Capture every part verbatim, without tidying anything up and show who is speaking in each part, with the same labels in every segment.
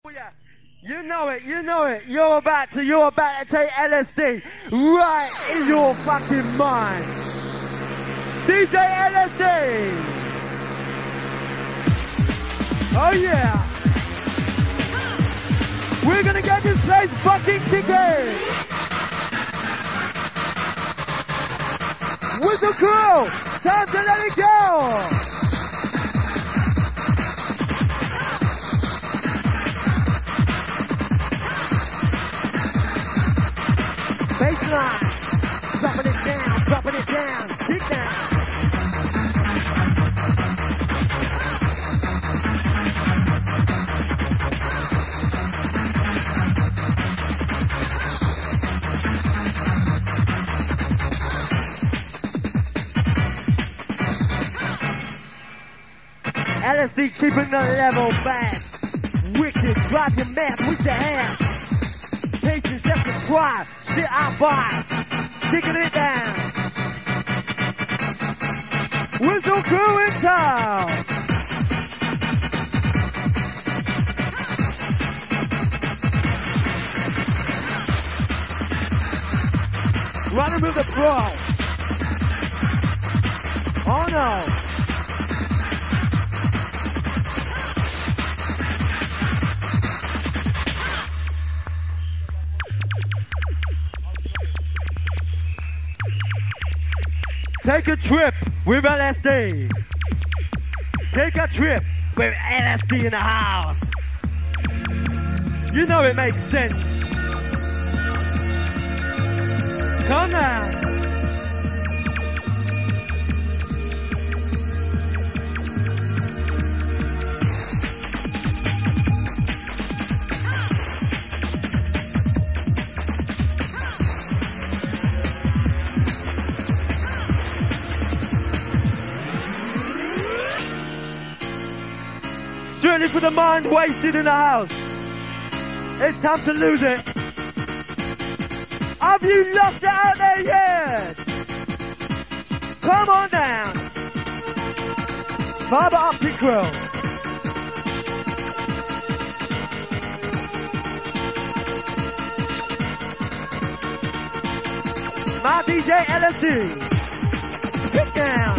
Speaker 1: You know it, you know it. You're about to, you're about to take L S D right in your fucking mind. D J L S D. Oh yeah. We're gonna get this place fucking kicking. Whistle crew, time to let it go. Baseline, dropping it down, dropping it down, kick down. L S D keeping the level back. Wicked, drive your map with your hands. Patience, just subscribe. Shit I buy, sticking it down. Whistle crew in town. Running with the pro. Oh no. Take a trip with L S D. Take a trip with L S D in the house. You know it makes sense. Come now. Strictly for the mind wasted in the house. It's time to lose it. Have you lost it out there yet? Come on down. Fiber optic crew. My D J L S D. Get down.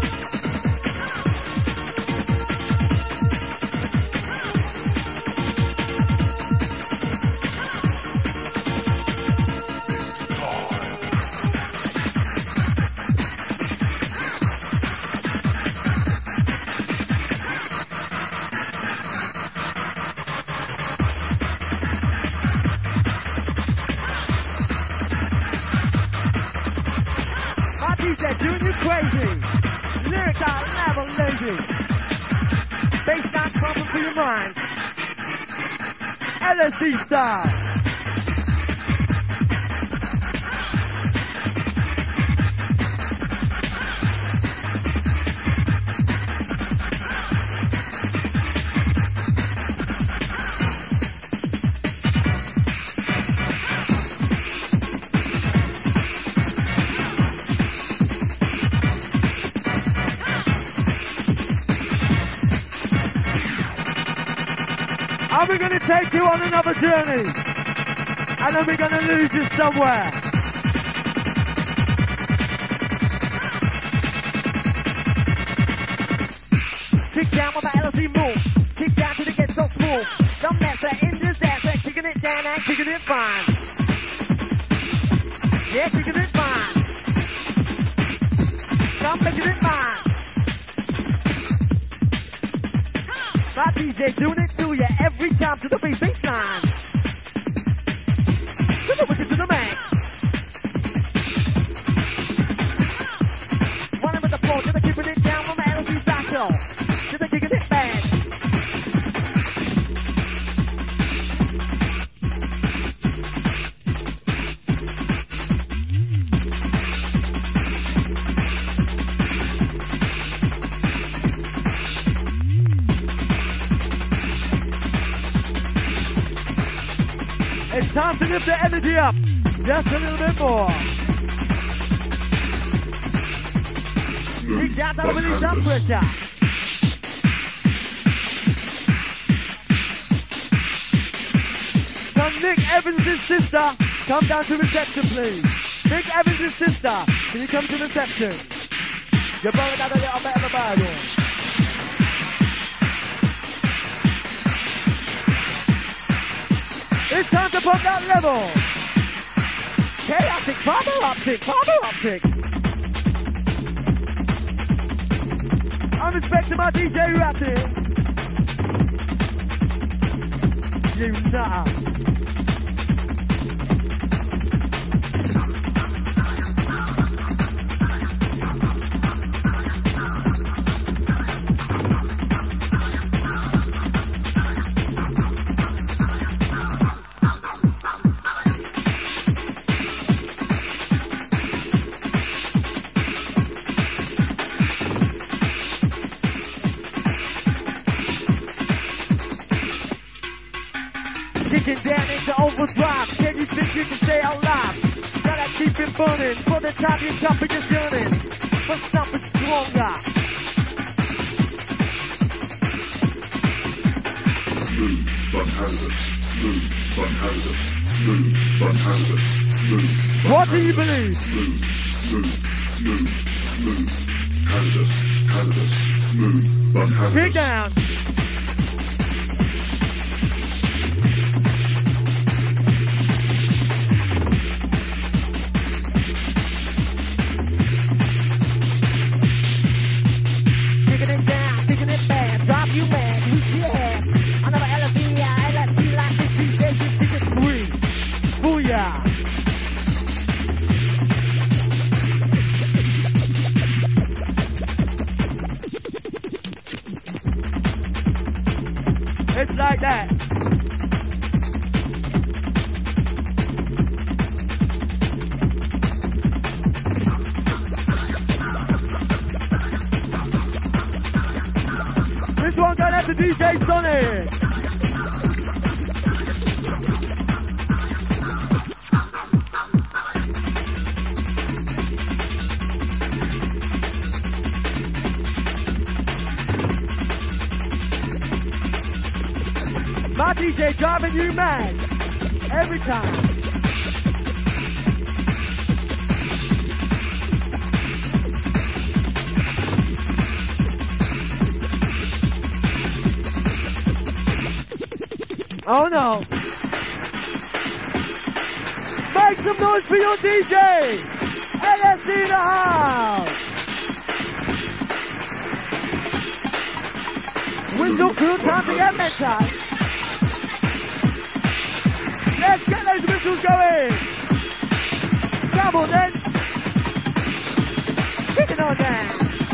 Speaker 1: L S D style. And we're going to take you on another journey. And then we're going to lose you somewhere. Kick down with the L S D move. Kick down till it gets so smooth. Some master in this dance, and kicking it down and kicking it fine. Yeah, kicking it fine. Come making it fine. My D J doing it to you every time to the beat baseline. With the wicked to the max. Running with the floor, to the keeping it down on the L S D cycle. To the kicking it back. It's time to lift the energy up just a little bit more. Kick down that release that pressure. Nick Evans' sister, come down to reception, please. Nick Evans' sister, can you come to reception? Your brother got a little bit of a Bible. It's time to put that level. Chaotic, fiber optic, fiber optic. I'm respecting my D J right here. You nutter. Kicking down into overdrive. Can you think you can stay alive? Gotta keep it burning for the time you jump in your journey. But something stronger.
Speaker 2: Smooth, but hazardous. Smooth, but hazardous. Smooth, but hazardous. Smooth.
Speaker 1: What do you believe?
Speaker 2: Smooth, smooth, smooth, smooth. Hazardous, hazardous. Smooth, but hazardous.
Speaker 1: Kick down. It's like that. This one going out to D J Sonic. My D J driving you mad every time. Oh no. Make some noise for your D J. L S D in the house. Whistle crew, time to get mental. Let's get those whistles going. Come on then. Kick it on down.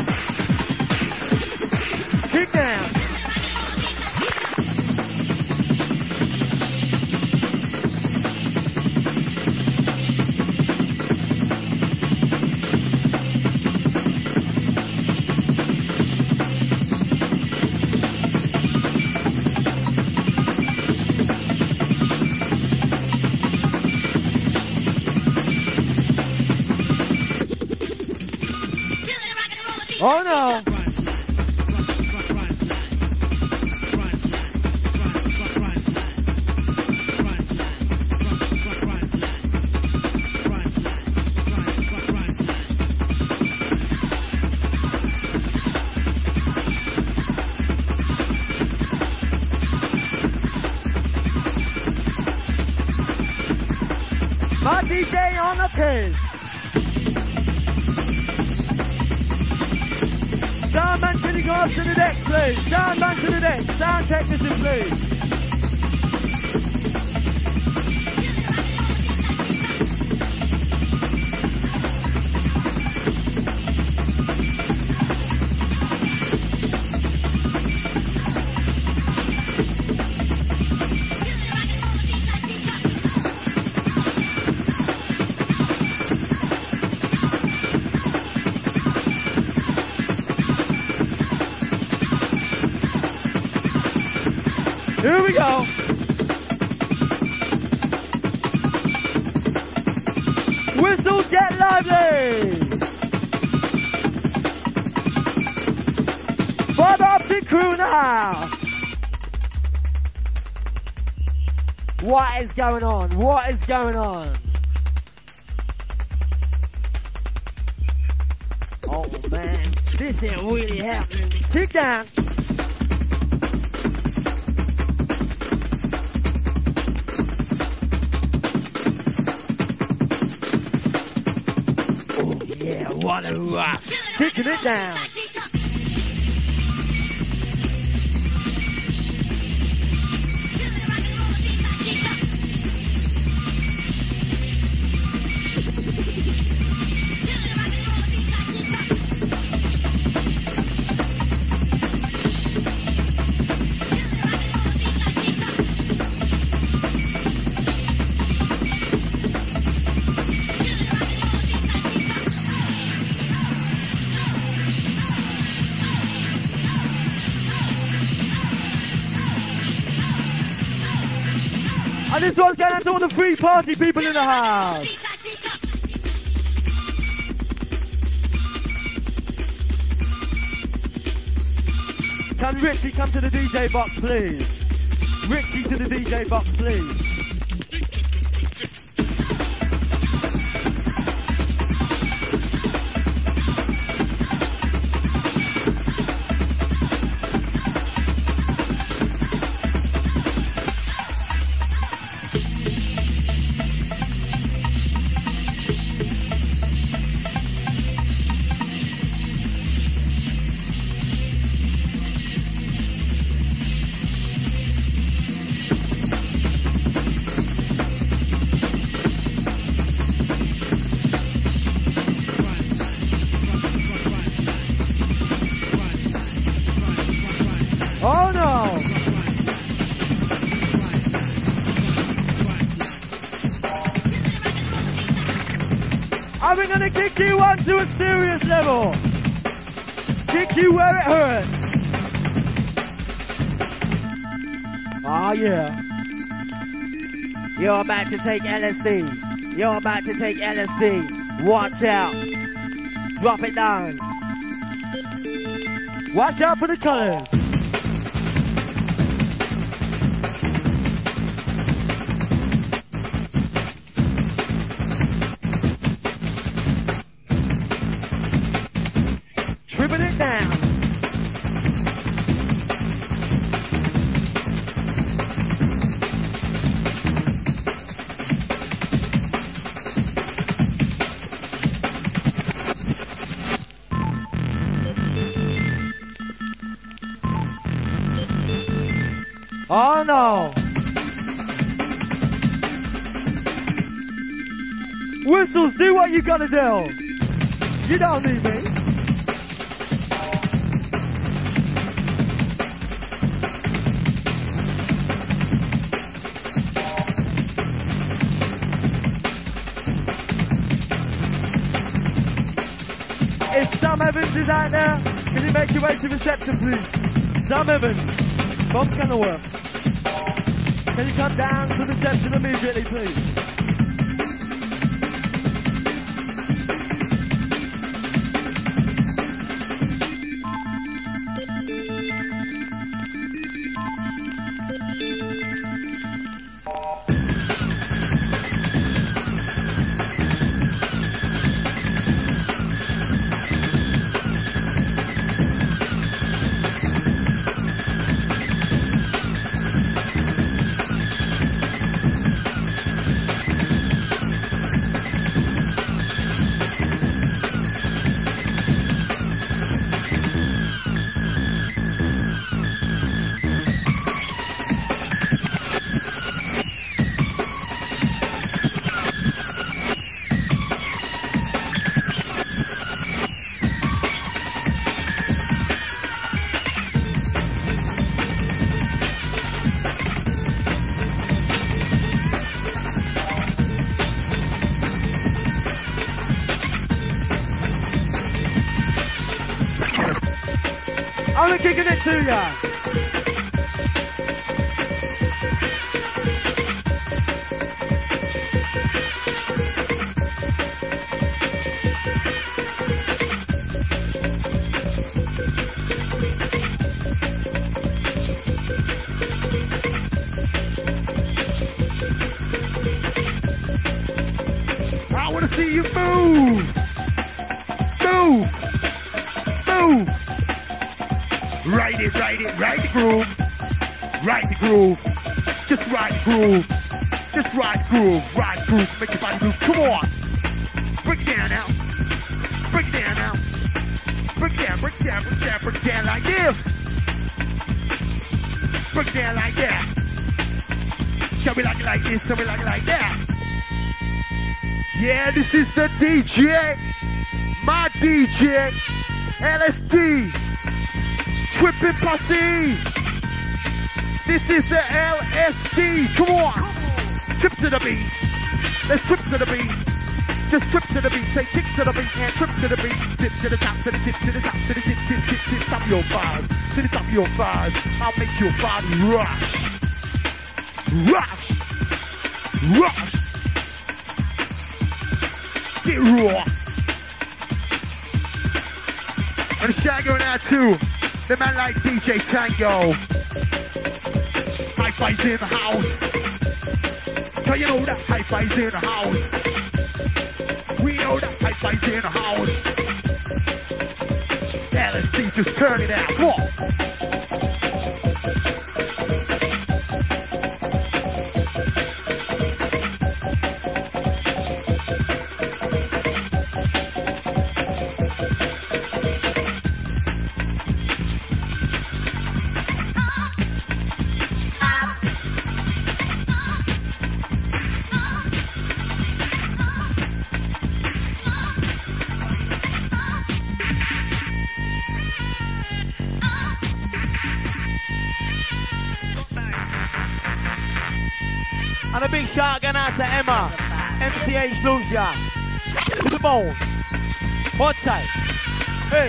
Speaker 1: Kick down. Oh no! My D J on the pitch. Soundman, can you go up to the deck, please? Soundman to the deck. Sound technician, please. Here we go. Whistles get lively. Fiber optic crew now. What is going on? What is going on? Oh man, this ain't really happening. Kick down. Oh yeah, what a rock. Kicking it down. This one's going out to all the free party people in the house. Can Richie come to the D J box, please? Richie to the D J box, please. We're gonna kick you on to a serious level. Kick you where it hurts. Oh yeah. You're about to take L S D. You're about to take L S D. Watch out. Drop it down. Watch out for the colors. Oh no! Whistles, do what you gotta do! You don't need me! If Sam Evans is out there, can you make your way to reception please? Sam Evans, from Kenilworth. Can you come down to the reception immediately, please? I'm kicking it to ya. wanna see you move. Move. Move. Ride it, ride it, ride the groove. Ride the groove. Just ride the groove. Just ride the groove. Ride the groove. Make your body move. Come on. Break it down now. Break it down now. Break it down, break it down, break it down, break it down like this. Break it down like that. Shall we like it like this? Shall we like it like that? Yeah, this is the D J. My D J. L S D. Trippin' Posse. This is the L S D. Come on. Trip to the beat. Let's trip to the beat. Just trip to the beat. Say kick to the beat and trip to the beat. Tip to the top, to the tip, to the top, to the tip, tip, tip, tip. Top of your thighs. To the top of your thighs. I'll make your body rush. Rush. Rush. Get raw. And the shout going out too. The man like D J Tango. Hi-Fi's in the house. So you know that Hi-Fi's in the house. We know that Hi-Fi's in the house. L S D, just turn it out. Come on.
Speaker 3: And a big shout going out to Emma, M C H Lucia, come on, hold tight, hey.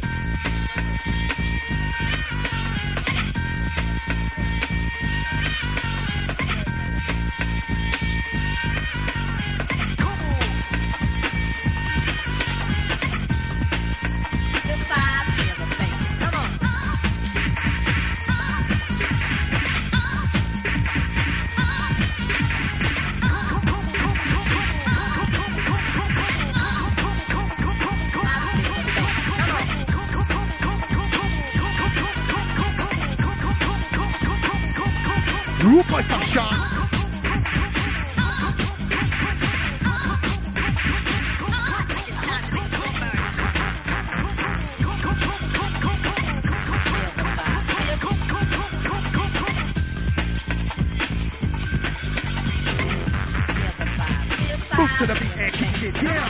Speaker 1: Group by some shots. Move to the beat and kick it down.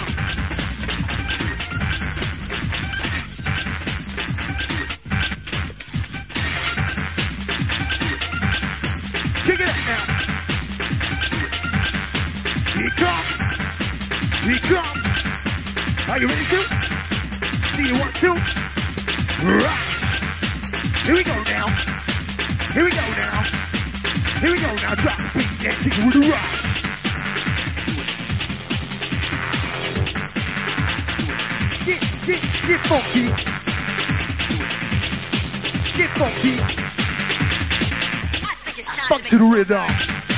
Speaker 1: Kick it now. Here it comes. Here it comes. Are you ready to? See you want to? Rush. Here we go now. Here we go now. Here we go now. Drop the beat and kick it with a rush. Get, get, get funky. Get funky. Funk to the rhythm.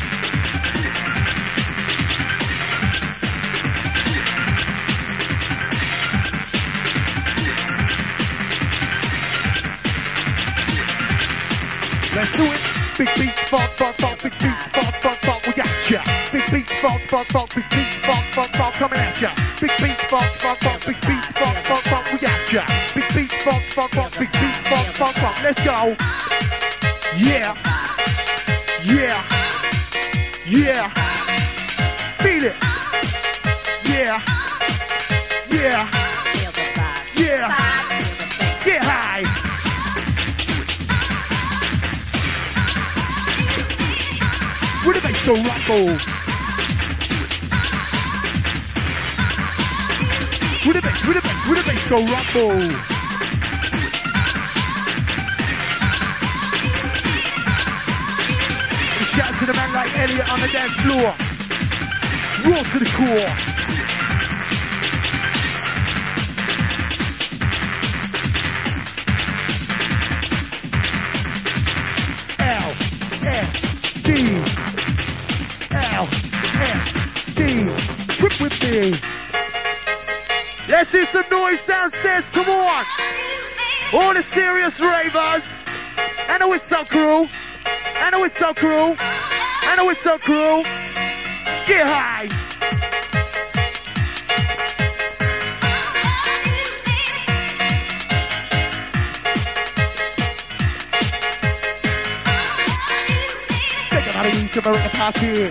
Speaker 1: Let's do it. Big beat, funk, funk, funk, big beat, funk, funk, funk, we got ya. Big beat, funk, funk, funk, big beat, funk, funk, funk, coming at ya. Big beat, funk, funk, funk, big beat, funk, funk, funk, we got ya. Big beat, funk, funk, funk, big beat, funk, funk, funk. Let's go. Yeah. Yeah. Yeah. Feel it. Yeah. Yeah. Yeah. Get high. With the bass so rumble. With the bass, with the bass, with the bass so rumble. Shout to the man like Elliot on the dance floor. Raw to the core. L S D. L S D. Trip with me. Let's see some noise downstairs, come on. All the serious ravers. And the whistle crew. And the whistle crew. And the whistle crew. Get high. Take another week to the party.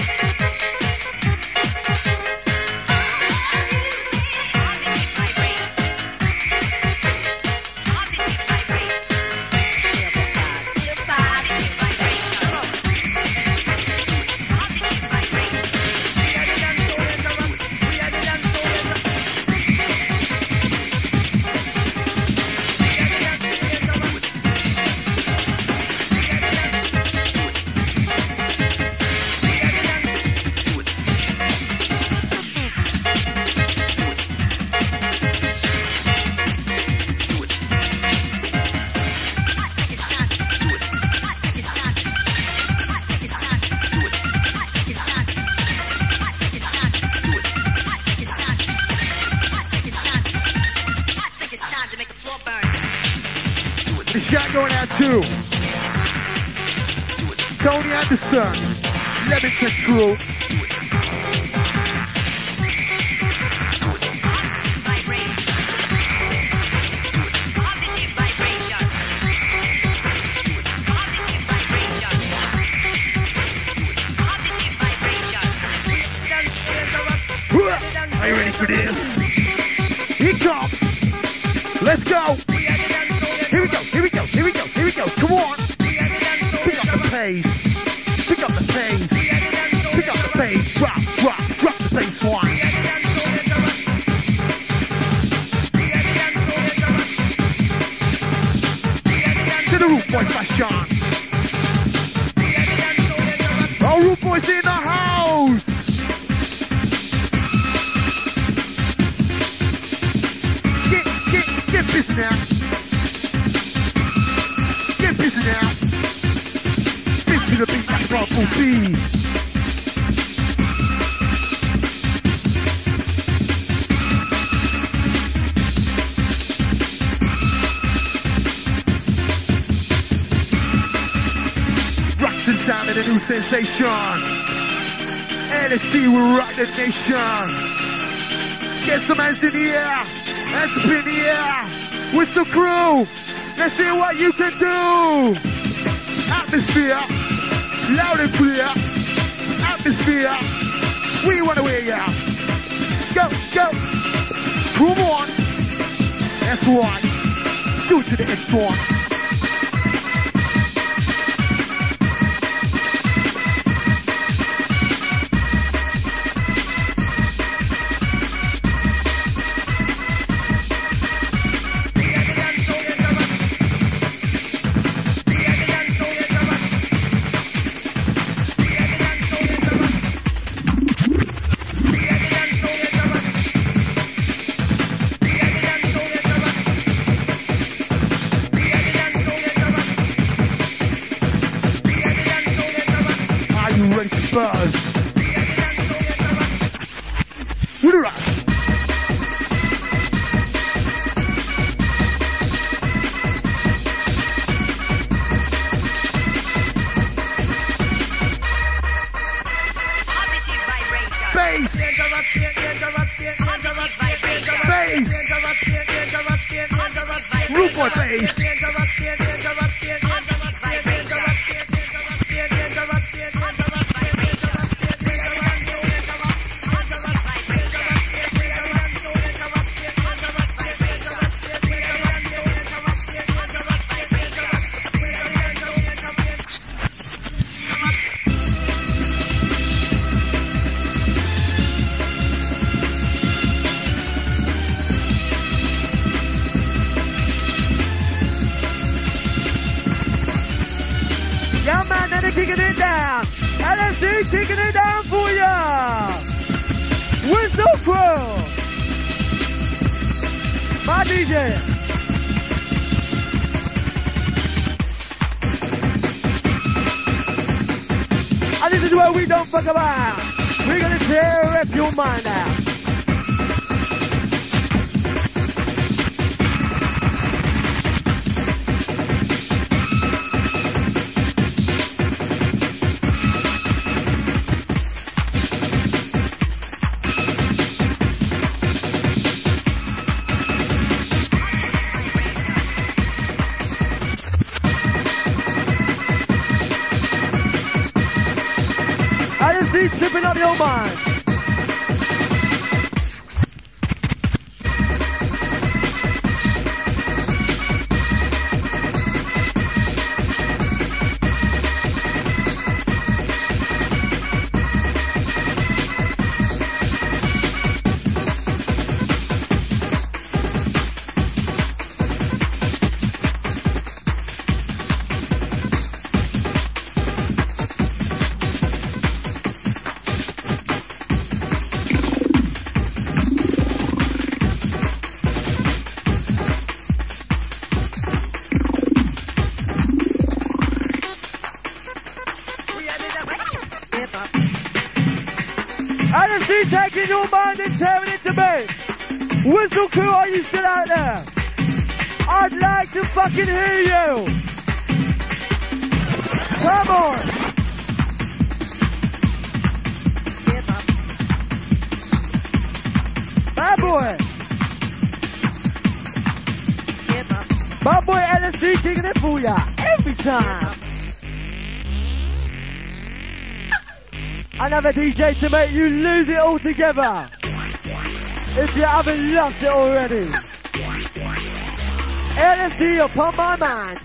Speaker 1: Shot going out too. Tony Anderson, Leamington crew. Are you ready for this? Here it comes. Let's go. Here we go, here we go, here we go, here we go. Come on. Pick up the pace. Pick up the pace. Pick up the pace. Drop, drop, drop the bass one. To the Roof Boy fashion. All Roof Boys in the house. Get, get, get this now. Now, spin to the beat like Rumble B. Rock the sound of the new sensation. L S D will rock the nation. Get some hands in the air. Hands up in the air. With the crew. Let's see what you can do. Atmosphere, loud and clear. Atmosphere, we want to hear ya. Go, go. Come on. That's right. Do it to the next one. Kicking it down. L S D kicking it down for ya. Whistle crew. My D J. And this is what we don't fuck about. We're gonna tear up your mind out.
Speaker 3: D, tripping up your mind. Taking your mind and tearing it to me. Whistle crew, are you still out there? I'd like to fucking hear you. Come on. Bad boy. Bad boy L S D kicking it for ya every time. Another D J to make you lose it all together. If you haven't lost it already. L S D upon my mind.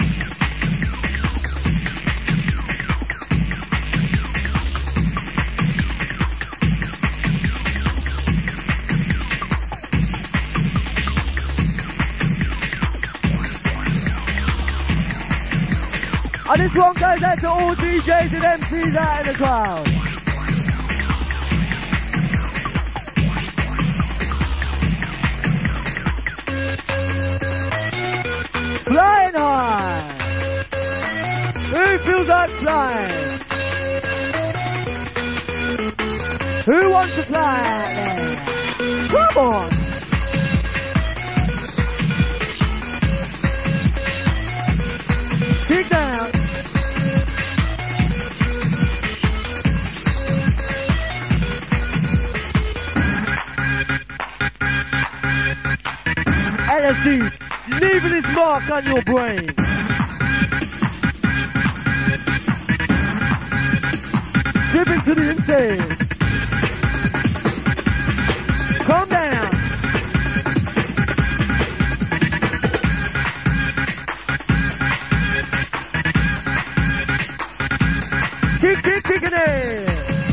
Speaker 3: And this one goes out to all D Js and M Cs out in the crowd. Flying high. Who feels like flying? Who wants to fly out there? Come on. Kick down. L S D. Leaving his mark on your brain. Dipping to the insane. Calm down. Kick, kick, kicking it.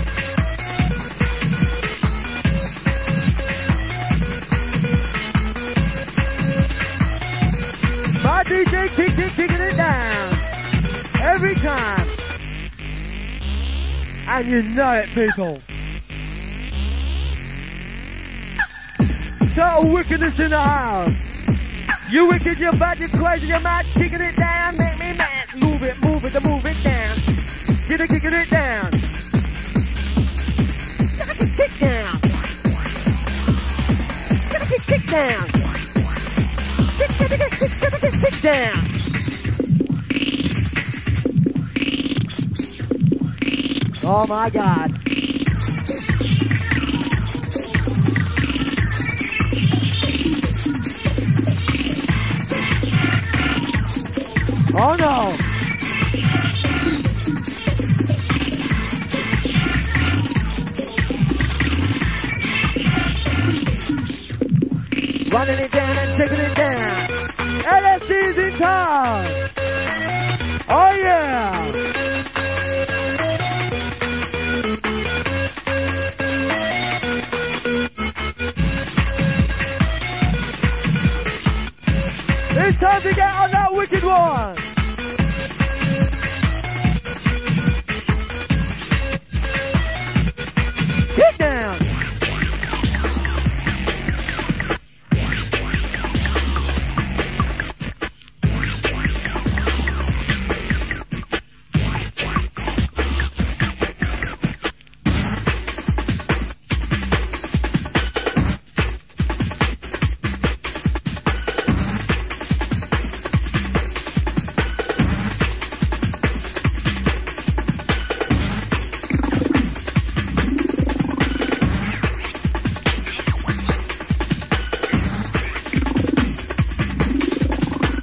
Speaker 3: D J kick it, kicking it down every time, and you know it, people. Total wickedness in the house. You wicked, you're bad, you're crazy, you're mad, kicking it down, make me mad. Move it, move it, move it down. Get it, kicking it down. Get it, kick down. Get it, kick down. Get it, kick, kick, kick, kick, kick down. Oh my God. Oh no. Running it down and taking it down. L S D's in town. Oh yeah. It's time to get on that wicked one. Kick down.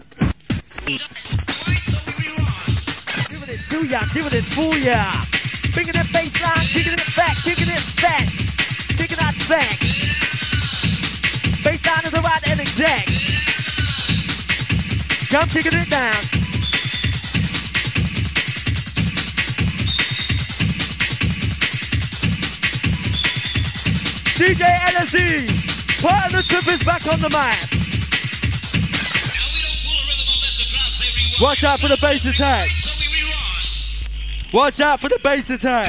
Speaker 3: Give it this booyah! Bringing that bass line, kicking it back, kicking it back, kicking that back. Bass line is the right and exact. Come kicking it down. D J L S D, part of the trip is back on the map. Watch out for the bass attack. Watch out for the bass attack.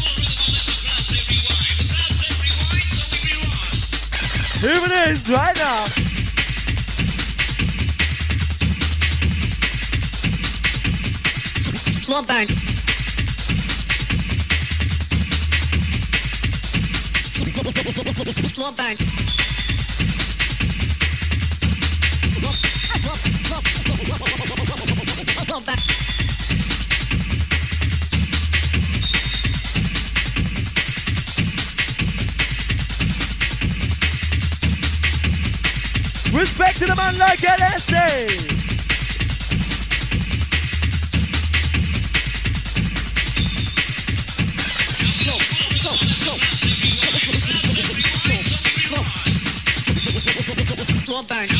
Speaker 3: Here it is right now.
Speaker 4: Floor burn. Floor burn. Floor burn.
Speaker 3: Respect to the man like L S D.
Speaker 4: Floor burn.